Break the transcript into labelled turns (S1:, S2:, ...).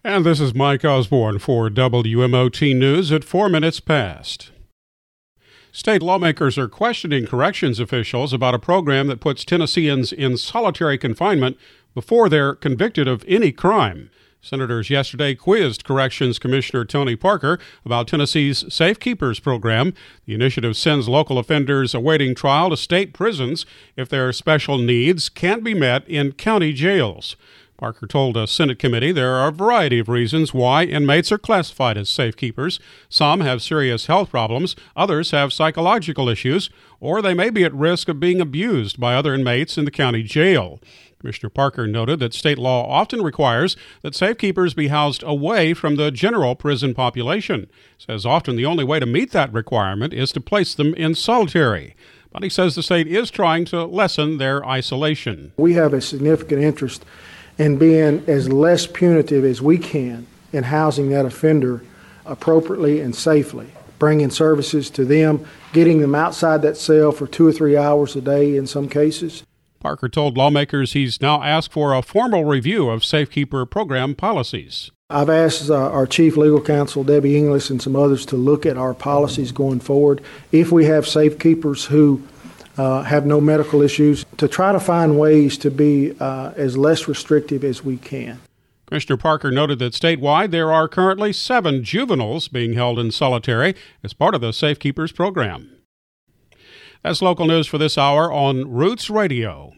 S1: And this is Mike Osborne for WMOT News at 4 minutes past. State lawmakers are questioning corrections officials about a program that puts Tennesseans in solitary confinement before they're convicted of any crime. Senators yesterday quizzed Corrections Commissioner Tony Parker about Tennessee's Safe Keepers program. The initiative sends local offenders awaiting trial to state prisons if their special needs can't be met in county jails. Parker told a Senate committee there are a variety of reasons why inmates are classified as safekeepers. Some have serious health problems, others have psychological issues, or they may be at risk of being abused by other inmates in the county jail. Commissioner Parker noted that state law often requires that safekeepers be housed away from the general prison population. Says often the only way to meet that requirement is to place them in solitary. But he says the state is trying to lessen their isolation.
S2: We have a significant interest in being as less punitive as we can in housing that offender appropriately and safely, bringing services to them, getting them outside that cell for 2 or 3 hours a day in some cases.
S1: Parker told lawmakers he's now asked for a formal review of Safekeeper program policies.
S2: I've asked our chief legal counsel, Debbie Inglis, and some others to look at our policies going forward. If we have safekeepers who have no medical issues, to try to find ways to be as less restrictive as we can.
S1: Commissioner Parker noted that statewide there are currently 7 juveniles being held in solitary as part of the Safe Keepers program. That's local news for this hour on Roots Radio.